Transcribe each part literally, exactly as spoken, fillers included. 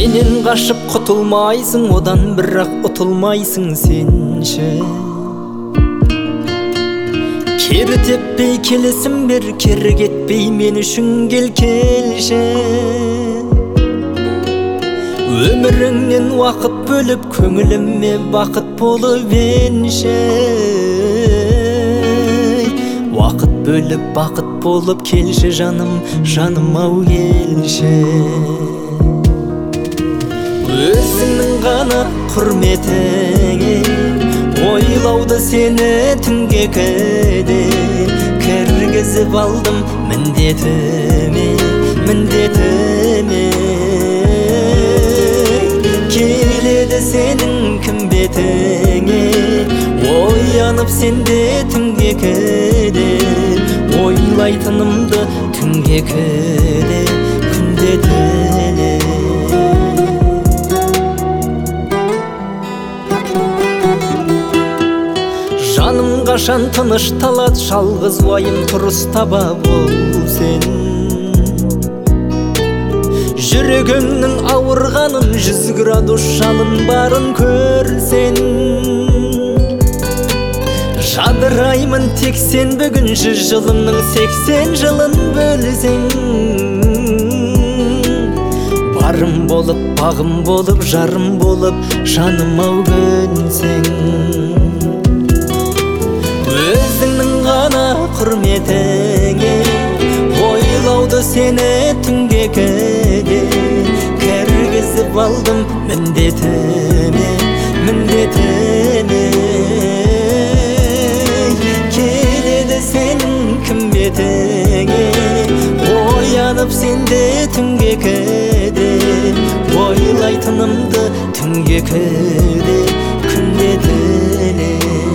менен кашып кутулмайсың, одан бирок утулмайсың сенчи. Кери теппей келесим бер, кери кетпей мен үчүн кел келше. Өмүрүңнен вакыт бөлүп көңүлүмө бакыт болуп энше. Вакыт бөлүп бакыт болуп келше жаным, жаным ау келше. Өзүңнүн гана курметиңе ойлоуду сени түнгө кеде киргизип алдым міндетиме, міндетиме. Келеді сенің кім бетіңе, оянып сенде түнге кеде, ойлайтынымды түнге кеде, күнде деле. Жаным кашан тыныш талат, жалгыз уайым турус таба бол сен. Жүрөгүңнүн ауырганын, жүз градус жалын барын көрсен. Жадыраймын тек сен бүгүн, жүз жылымның сексен жылын бөлсең. Барым болуп, багым болуп, жарым болуп, жаным ау көнсең. Өзүңнүн гана курметиңе ойлоуду сени түнге кеде киргизип алдым міндетиме, міндетиме. Келеді сенің кім бетіңе, оянып сенде түнге кеде, ойлайтынымды түнге кеде, күнде деле.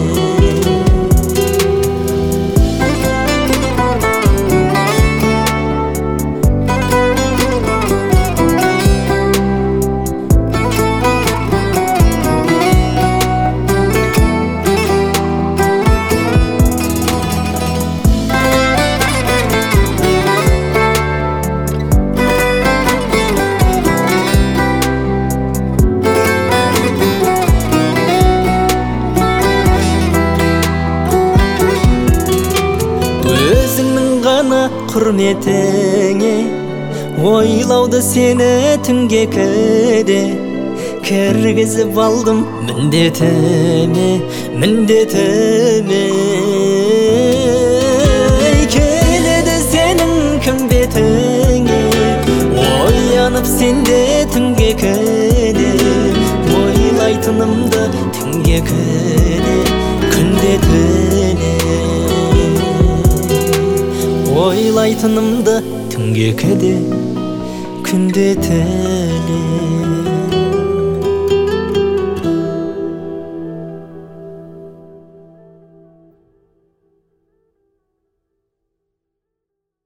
Құрметіңе ойлауды сені түнге кеде кіргізіп алдым міндетіме, міндетіме. Келеді сенің кім бетіңе, оянып сенде түнге кеде, ойлайтынымды түнге кеде, күнде деле. Ойлайтынымды түнге кеде, күнде деле.